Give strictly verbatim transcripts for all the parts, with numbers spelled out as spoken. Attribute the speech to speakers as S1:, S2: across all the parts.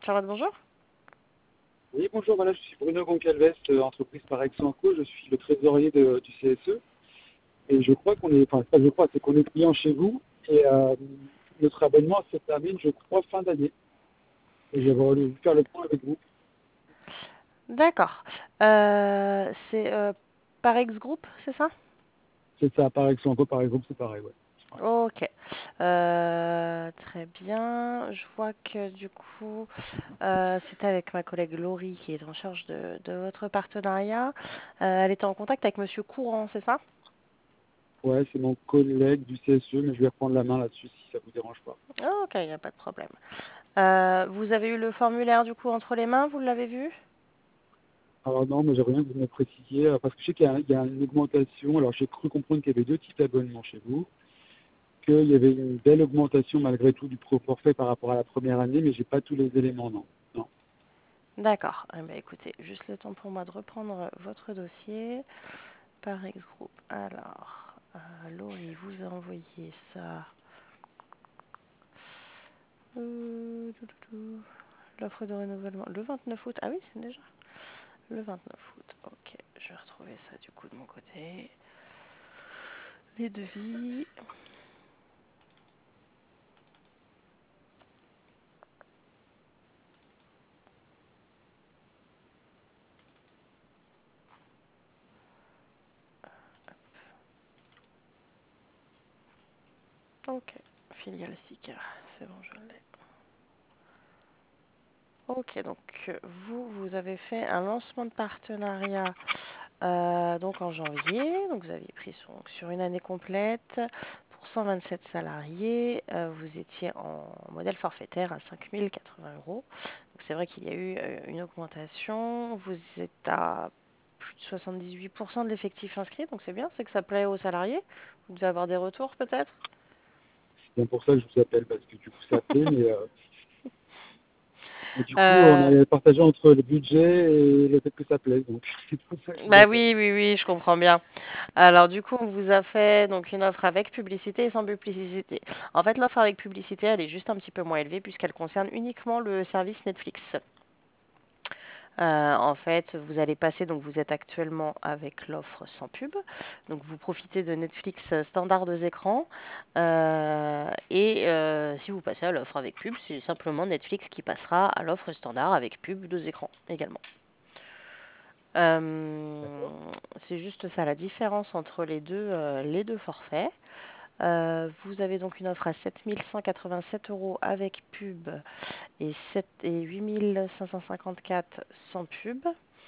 S1: Charlotte, bonjour.
S2: Oui, bonjour, voilà, je suis Bruno Goncalves, euh, entreprise par Exenco, je suis le trésorier de- du C S E, et je crois qu'on est, enfin, pas je crois, c'est qu'on est client chez vous, et euh, notre abonnement se termine, je crois, fin d'année, et j'avais voulu faire le point avec vous.
S1: D'accord. Euh, c'est euh, Parex Group, c'est ça?
S2: C'est ça, par Exenco, par exemple, c'est pareil, ouais. Ouais.
S1: Ok. Euh, très bien. Je vois que du coup, euh, c'était avec ma collègue Laurie qui est en charge de, de votre partenariat. Euh, elle était en contact avec Monsieur Courant, c'est ça?
S2: Ouais, c'est mon collègue du C S E, mais je vais reprendre la main là-dessus si ça vous dérange pas.
S1: Ok, il n'y a pas de problème. Euh, vous avez eu le formulaire du coup entre les mains, vous l'avez vu?
S2: Alors non, mais j'aimerais bien que vous me précisiez, euh, parce que je sais qu'il y a, il y a une augmentation, alors j'ai cru comprendre qu'il y avait deux types d'abonnements chez vous, qu'il y avait une belle augmentation malgré tout du pro forfait par rapport à la première année, mais j'ai pas tous les éléments, non. Non.
S1: D'accord. Eh ben, écoutez, juste le temps pour moi de reprendre votre dossier. Parex Group. Alors, euh, Laurie vous a envoyé ça. Euh, tout, tout, tout. L'offre de renouvellement le vingt-neuf août. Ah oui, déjà. Le vingt-neuf août. Ok, je vais retrouver ça du coup de mon côté. Les devis. Ok, filiale sticker. C'est bon, je l'ai. Ok, donc euh, vous, vous avez fait un lancement de partenariat euh, donc en janvier. Donc vous aviez pris sur, sur une année complète pour cent vingt-sept salariés. Euh, vous étiez en modèle forfaitaire à cinq mille quatre-vingts euros. Donc c'est vrai qu'il y a eu euh, une augmentation. Vous êtes à plus de soixante-dix-huit pour cent de l'effectif inscrit. Donc c'est bien, c'est que ça plaît aux salariés. Vous devez avoir des retours peut-être?
S2: C'est bien pour ça que je vous appelle, parce que du coup ça plaît, mais, euh, mais du coup on
S1: Euh,
S2: a partagé entre le budget et le fait que ça plaise, donc c'est pour ça que je vous
S1: Bah
S2: appelle.
S1: oui, oui, oui, je comprends bien. Alors du coup, on vous a fait donc une offre avec publicité et sans publicité. En fait, l'offre avec publicité, elle est juste un petit peu moins élevée puisqu'elle concerne uniquement le service Netflix. Euh, en fait, vous allez passer, donc vous êtes actuellement avec l'offre sans pub. Donc vous profitez de Netflix standard deux écrans. Euh, et euh, si vous passez à l'offre avec pub, c'est simplement Netflix qui passera à l'offre standard avec pub deux écrans également. Euh,
S2: D'accord.
S1: c'est juste ça la différence entre les deux, euh, les deux forfaits. Euh, vous avez donc une offre à sept mille cent quatre-vingt-sept euros avec pub et, sept et huit mille cinq cent cinquante-quatre sans pub.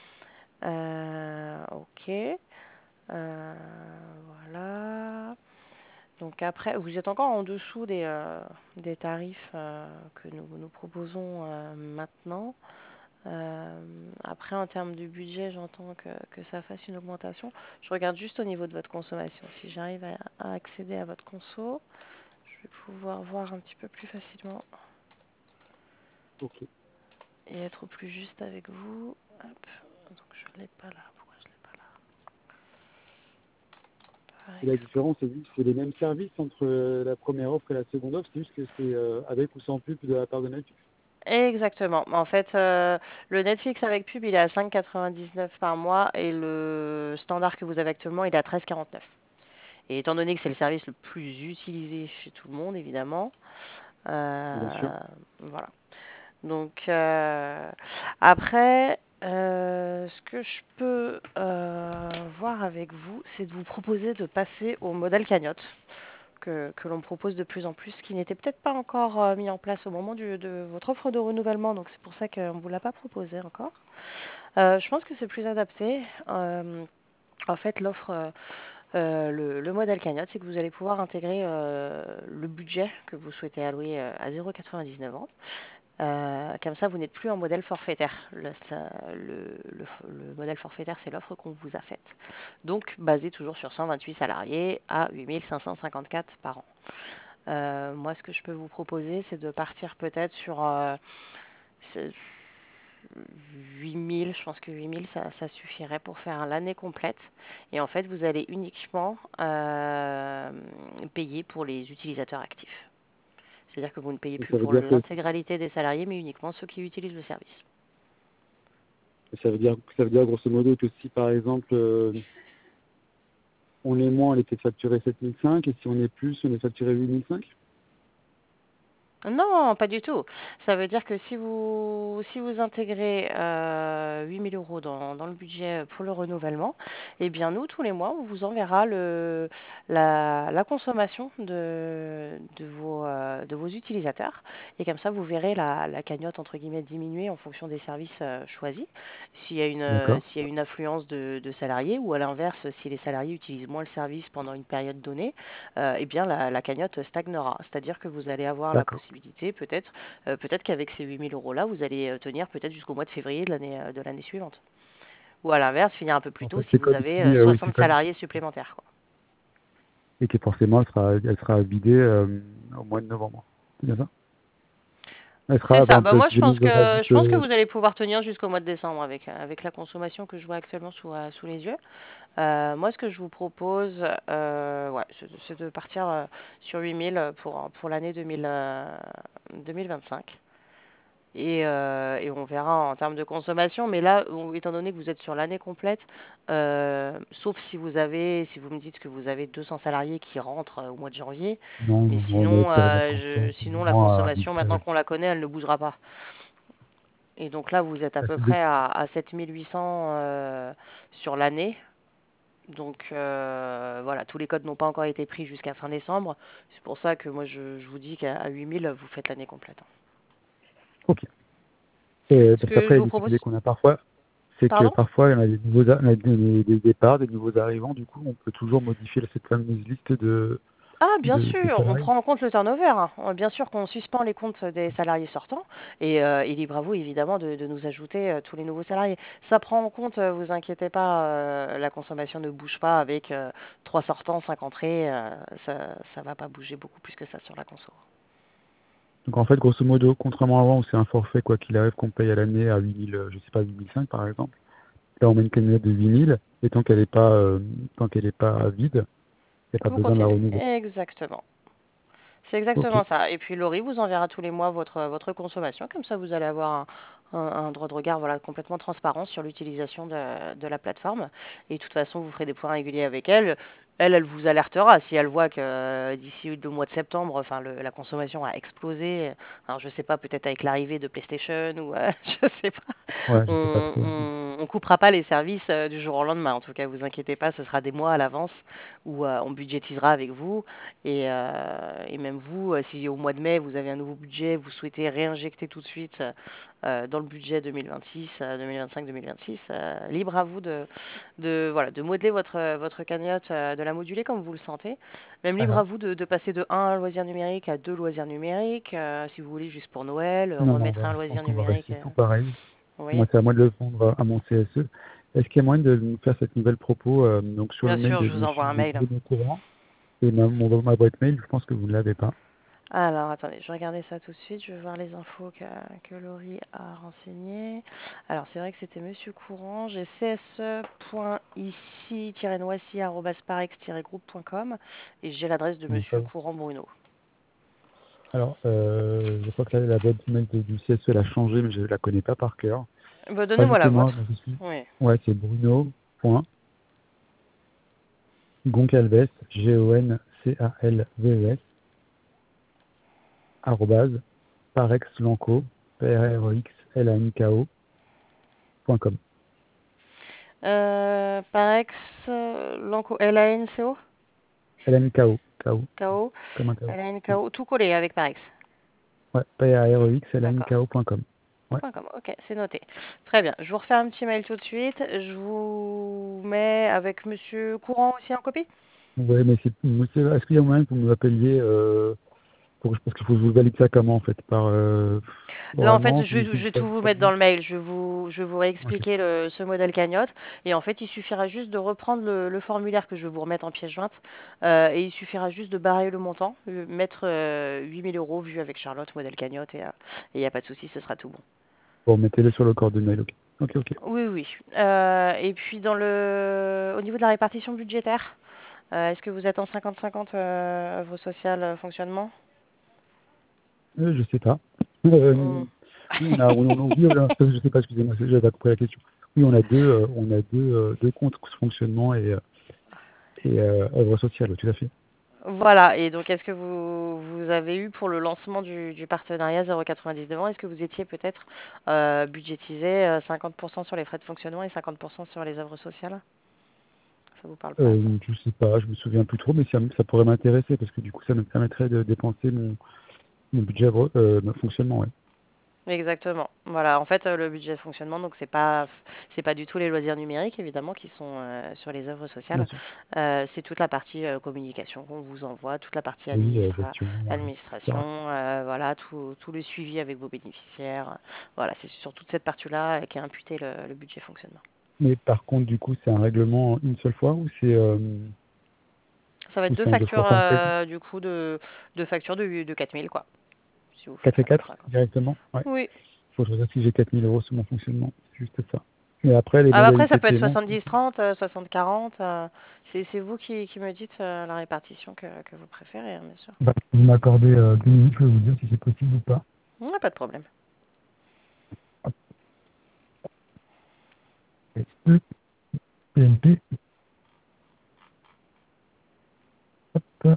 S1: Euh, ok. Euh, voilà. Donc après, vous êtes encore en dessous des, euh, des tarifs euh, que nous nous proposons euh, maintenant. Euh, après, en termes de budget, j'entends que, que ça fasse une augmentation. Je regarde juste au niveau de votre consommation. Si j'arrive à, à accéder à votre conso, je vais pouvoir voir un petit peu plus facilement
S2: Ok.
S1: et être au plus juste avec vous. Hop. Donc je ne l'ai pas là. Pourquoi je ne l'ai pas là?
S2: Et la
S1: Parex
S2: différence, c'est juste- c'est les mêmes services entre euh, la première offre et la seconde offre, c'est juste que c'est euh, avec ou sans pub de la part de Netflix.
S1: Exactement. En fait, euh, le Netflix avec pub, il est à cinq quatre-vingt-dix-neuf par mois et le standard que vous avez actuellement, il est à treize quarante-neuf. Et étant donné que c'est le service le plus utilisé chez tout le monde, évidemment,
S2: Bien sûr.
S1: euh, voilà. Donc euh, après, euh, ce que je peux euh, voir avec vous, c'est de vous proposer de passer au modèle cagnotte que, que l'on propose de plus en plus, qui n'était peut-être pas encore euh, mis en place au moment du- de votre offre de renouvellement, donc c'est pour ça qu'on ne vous l'a pas proposé encore. Euh, je pense que c'est plus adapté. Euh, en fait, l'offre, euh, euh, le, le modèle cagnotte, c'est que vous allez pouvoir intégrer euh, le budget que vous souhaitez allouer euh, à zéro virgule quatre-vingt-dix-neuf ans. Euh, comme ça, vous n'êtes plus en modèle forfaitaire. Le, ça- le- le le modèle forfaitaire, c'est l'offre qu'on vous a faite. Donc, basé toujours sur cent vingt-huit salariés à huit mille cinq cent cinquante-quatre par an. Euh, moi, ce que je peux vous proposer, c'est de partir peut-être sur euh, huit mille. Je pense que huit mille, ça, ça suffirait pour faire l'année complète. Et en fait, vous allez uniquement euh, payer pour les utilisateurs actifs. C'est-à-dire que vous ne payez
S2: Et
S1: plus
S2: ça veut
S1: pour
S2: dire que
S1: l'intégralité des salariés, mais uniquement ceux qui utilisent le service.
S2: ça veut dire ça veut dire grosso modo que si par exemple euh, on est moins, on est peut-être facturé sept mille cinq et si on est plus, on est facturé huit mille cinq.
S1: Non, pas du tout. Ça veut dire que si vous, si vous intégrez euh, huit mille euros dans, dans le budget pour le renouvellement, eh bien nous, tous les mois, on vous enverra le, la, la consommation de, de vos, euh, de vos utilisateurs. Et comme ça, vous verrez la, la cagnotte, entre guillemets, diminuer en fonction des services euh, choisis. S'il y a une, euh,
S2: D'accord.
S1: s'il y a une affluence de, de salariés ou à l'inverse, si les salariés utilisent moins le service pendant une période donnée, euh, eh bien la, la cagnotte stagnera. C'est-à-dire que vous allez avoir la
S2: D'accord.
S1: possibilité, peut-être, euh, peut-être qu'avec ces huit mille euros-là, vous allez euh, tenir peut-être jusqu'au mois de février de l'année euh, de l'année suivante. Ou à l'inverse, finir un peu plus
S2: En
S1: tôt
S2: fait,
S1: si
S2: c'est
S1: vous
S2: comme
S1: avez
S2: si,
S1: euh,
S2: euh, oui, c'est
S1: soixante
S2: comme
S1: salariés supplémentaires, quoi.
S2: et que forcément elle sera, elle sera vidée euh, au mois de novembre. C'est bien ça? Elle
S1: C'est
S2: sera,
S1: ça.
S2: ben,
S1: Bah
S2: peut-
S1: moi,
S2: si
S1: je
S2: jamais
S1: pense
S2: je
S1: que je
S2: rajoute,
S1: pense que
S2: euh,
S1: vous allez pouvoir tenir jusqu'au mois de décembre avec, euh, avec la consommation que je vois actuellement sous, euh, sous les yeux. Euh, moi, ce que je vous propose, euh, ouais, c'est de c'est de partir euh, sur huit mille pour, pour l'année deux mille, euh, deux mille vingt-cinq. Et, euh, et on verra en termes de consommation. Mais là, on- étant donné que vous êtes sur l'année complète, euh, sauf si vous avez, si vous me dites que vous avez deux cents salariés qui rentrent euh, au mois de janvier,
S2: non,
S1: mais
S2: non, non, on a
S1: sinon,
S2: fait la
S1: euh, je-
S2: conscience
S1: sinon la
S2: vraiment à
S1: consommation, maintenant
S2: vite.
S1: qu'on la connaît, elle ne bougera pas. Et donc là, vous êtes à peu
S2: euh,
S1: près à, à sept mille huit cents euh, sur l'année. Donc euh, voilà, tous les codes n'ont pas encore été pris jusqu'à fin décembre. C'est pour ça que moi, je, je vous dis qu'à à huit mille, vous faites l'année complète.
S2: Ok. Et
S1: Ce
S2: parce
S1: que
S2: qu'après,
S1: je
S2: la
S1: vous
S2: difficulté
S1: propose,
S2: qu'on a parfois, c'est que
S1: pardon?
S2: parfois, on a des nouveaux, a- on a des, des départs, des nouveaux arrivants. Du coup, on peut toujours modifier cette fameuse liste de,
S1: Ah, bien
S2: de, de
S1: sûr, on
S2: salariés.
S1: prend en compte le turnover, hein. Euh, Bien sûr qu'on suspend les comptes des salariés sortants et, euh, et libre à vous évidemment de, de nous ajouter euh, tous les nouveaux salariés. Ça prend en compte, euh, vous inquiétez pas, euh, la consommation ne bouge pas avec euh, trois sortants, cinq entrées, euh, ça, ça va pas bouger beaucoup plus que ça sur la conso.
S2: Donc en fait, grosso modo, contrairement à avant où c'est un forfait, quoi qu'il arrive, qu'on paye à l'année à huit mille, euh, je sais pas, huit mille cinq par exemple. Là, on met une cagnotte de huit mille et tant qu'elle n'est pas, euh, tant qu'elle est pas vide, il n'y a pas
S1: Vous
S2: besoin de la
S1: continuez.
S2: renouveler.
S1: Exactement. C'est
S2: Ok.
S1: exactement ça. Et puis Laurie vous enverra tous les mois votre, votre consommation. Comme ça, vous allez avoir un, un- un droit de regard voilà, complètement transparent sur l'utilisation de, de la plateforme. Et de toute façon, vous ferez des points réguliers avec elle. Elle, elle vous alertera si elle voit que euh, d'ici le mois de septembre, enfin, le- la consommation a explosé. Alors, je sais pas, peut-être avec l'arrivée de PlayStation ou euh, je sais pas.
S2: Ouais, je sais pas
S1: On,
S2: trop.
S1: on, on coupera pas les services euh, du jour au lendemain. En tout cas, vous inquiétez pas, ce sera des mois à l'avance où euh, on budgétisera avec vous. Et, euh, et même vous, euh, si au mois de mai, vous avez un nouveau budget, vous souhaitez réinjecter tout de suite euh, dans le budget deux mille vingt-six, euh, deux mille vingt-cinq, deux mille vingt-six, euh, libre à vous de, de, voilà, de modeler votre, votre cagnotte, euh, de la moduler comme vous le sentez. Même libre à
S2: Alors,
S1: vous de, de passer de un loisir numérique à deux loisirs numériques, euh, si vous voulez, juste pour Noël, euh,
S2: non, non, on
S1: remettre
S2: va-
S1: un
S2: je pense
S1: loisir
S2: qu'on va
S1: numérique.
S2: rester
S1: euh,
S2: tout pareil.
S1: vous
S2: Moi,
S1: voyez?
S2: c'est à moi de le vendre à mon C S E. Est-ce qu'il y a moyen de nous faire cette nouvelle propos euh, donc sur
S1: Bien
S2: le mail
S1: sûr,
S2: de
S1: je vous envoie
S2: Monsieur
S1: un mail.
S2: Bruno Courant et ma, mon- ma boîte mail, je pense que vous ne l'avez pas.
S1: Alors, attendez, je vais regarder ça tout de suite. Je vais voir les infos que, que Laurie a renseignées. Alors, c'est vrai que c'était Monsieur Courant. J'ai cse.ici-noisy-parex-groupe point com et j'ai l'adresse de
S2: Donc, ça
S1: Monsieur Courant Bruno.
S2: alors, euh, je crois que là, la boîte mail de- du C S E, elle a changé, mais je ne la connais pas par cœur.
S1: Bah, donnez-moi la
S2: Rajoutez-moi,
S1: vôtre.
S2: donc je suis.
S1: Oui.
S2: Ouais, c'est Bruno. Goncalves, G O N C A L V E S, arrobase, parexlanco, P R R E X L A N K O, point com.
S1: Euh, Parex, euh, Lanco, L A N C O,
S2: L A N K O, K O,
S1: K O,
S2: comme un K O.
S1: L A N K O, tout collé avec Parex.
S2: Ouais, P R R E X L A N K
S1: D'accord.
S2: O, point com. Ouais.
S1: Point com. Ok, c'est noté. Très bien. Je vous refais un petit mail tout de suite. Je vous mets avec Monsieur Courant aussi en copie.
S2: Ouais, mais c'est, moi, c'est- est-ce qu'il y a moyen que vous m'appeliez, euh, pour, parce qu'il faut que je vous valide ça comment, en fait, par, euh,
S1: Là, en fait,
S2: oralement,
S1: je,
S2: si,
S1: vais
S2: si
S1: je
S2: vous
S1: vais tout
S2: savez
S1: vous
S2: pas
S1: mettre dans
S2: bien.
S1: le mail. Je vais vous, je vais vous
S2: Ok.
S1: réexpliquer le- ce modèle cagnotte. Et en fait, il suffira juste de reprendre le, le formulaire que je vais vous remettre en pièce jointe. Euh, et il suffira juste de barrer le montant, euh, mettre euh, huit mille euros vu avec Charlotte, modèle cagnotte. Et il n'y a pas de souci, ce sera tout bon.
S2: Bon, mettez-le sur le corps de mail, ok. Ok, ok.
S1: Oui, oui. Euh, et puis, dans le... au niveau de la répartition budgétaire, euh, est-ce que vous êtes en cinquante cinquante euh, œuvre sociale euh, fonctionnement?
S2: Euh, je sais pas. Euh,
S1: Hmm.
S2: oui, on a, on, on, oui, on a- je sais pas, excusez-moi, j'avais pas compris la question. Oui, on a deux, euh, on a deux, euh, deux comptes fonctionnement et, euh, et euh, œuvre sociale, tout à fait.
S1: Voilà, et donc est-ce que vous, vous avez eu pour le lancement du, du partenariat zéro virgule quatre-vingt-dix-neuf ans, est-ce que vous étiez peut-être euh, budgétisé euh, cinquante pour cent sur les frais de fonctionnement et cinquante pour cent sur les œuvres sociales? Ça vous parle pas, ça?
S2: Euh, je sais pas, je me souviens plus trop, mais ça, ça pourrait m'intéresser parce que du coup, ça me permettrait de dépenser mon, mon budget euh, mon fonctionnement, ouais.
S1: Exactement. Voilà, en fait, euh, le budget de fonctionnement, donc c'est pas c'est pas du tout les loisirs numériques évidemment qui sont euh, sur les œuvres
S2: Bien
S1: sociales.
S2: sûr.
S1: Euh, c'est toute la partie euh, communication qu'on vous envoie, toute la partie
S2: Oui, euh,
S1: administra-
S2: gestion, euh, et cetera.
S1: administration, euh, voilà, tout, tout le suivi avec vos bénéficiaires. Voilà, c'est sur toute cette partie-là euh, qu'est imputé le, le budget fonctionnement.
S2: Mais par contre, du coup, c'est un règlement une seule fois ou c'est euh,
S1: Ça va être
S2: ou
S1: deux
S2: c'est en deux fois?
S1: factures
S2: Enfin, c'est
S1: euh, du coup de deux factures de, de quatre mille quoi, si vous
S2: quatre
S1: faites
S2: et
S1: euh,
S2: quatre
S1: cinquante.
S2: directement? Ouais.
S1: Oui.
S2: Faut que je regarde si j'ai quatre mille euros sur mon fonctionnement. C'est juste ça. Et après, les
S1: Ah, bah après,
S2: modalités
S1: ça
S2: de
S1: peut être
S2: paiement.
S1: soixante-dix trente, euh, soixante quarante. euh, c'est c'est vous qui, qui me dites euh, la répartition que, que vous préférez, hein, bien sûr.
S2: Bah, si vous m'accordez euh, deux minutes, je vais vous dire si c'est possible ou pas.
S1: Ouais, pas de problème.
S2: Hop, c'est E, P N P. Hop,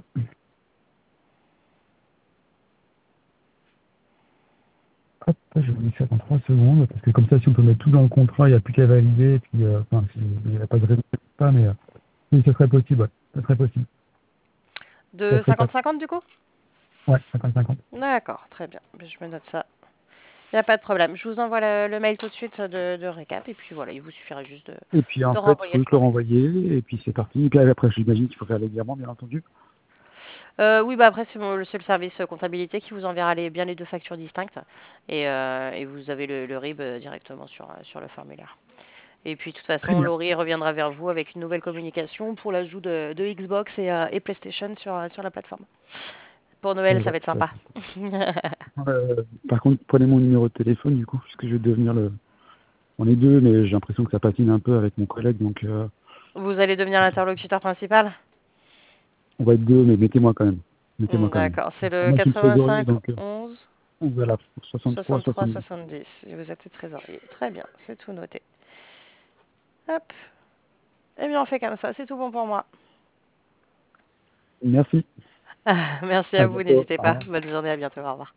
S2: hop, je vous dis ça dans trois secondes, parce que comme ça, si on peut mettre tout dans le contrat, il n'y a plus qu'à valider, et puis, euh, enfin, si- il n'y a pas de raison, pas, mais euh, oui, ce serait possible, ouais. Ce serait possible. Ça
S1: De
S2: serait top.
S1: cinquante cinquante du coup?
S2: Ouais, cinquante cinquante.
S1: D'accord, très bien. Ben, je me note ça. Il n'y a pas de problème. Je vous envoie le, le mail tout de suite de, de récap. Et puis voilà, il vous suffira juste de,
S2: Et puis, en
S1: de
S2: fait, il
S1: renvoyer
S2: faut
S1: le
S2: juste le
S1: courrier.
S2: renvoyer, et puis c'est parti. Et puis après, j'imagine qu'il faut faire les virements, bien entendu.
S1: Euh, oui, bah après, c'est mon- c'est le service euh, comptabilité qui vous enverra les, bien les deux factures distinctes. Et, euh, et vous avez le, le R I B euh, directement sur, euh, sur le formulaire. Et puis, de toute
S2: Très
S1: façon,
S2: bien.
S1: Laurie reviendra vers vous avec une nouvelle communication pour l'ajout de, de Xbox et, euh, et PlayStation sur, euh, sur la plateforme. Pour Noël,
S2: Et
S1: ça
S2: ouais,
S1: va être
S2: ça va
S1: sympa.
S2: être sympa. Euh, par contre, prenez mon numéro de téléphone, du coup, puisque je vais devenir le... On est deux, mais j'ai l'impression que ça patine un peu avec mon collègue, donc euh,
S1: Vous allez devenir l'interlocuteur principal?
S2: on va être deux, mais mettez-moi quand même. Mettez-moi
S1: Hmm,
S2: quand même.
S1: d'accord, c'est le
S2: Moi, je suis le trésorier,
S1: quatre-vingt-cinq
S2: donc euh,
S1: onze
S2: voilà, soixante-trois,
S1: soixante-trois
S2: soixante-dix.
S1: soixante-dix. Et vous êtes le trésorier. Très bien, c'est tout noté. Hop. Eh bien, on fait comme ça, c'est tout bon pour moi.
S2: Merci.
S1: Merci
S2: À
S1: à vous,
S2: bientôt.
S1: n'hésitez
S2: Au
S1: pas.
S2: revoir.
S1: Bonne journée, à bientôt, au revoir.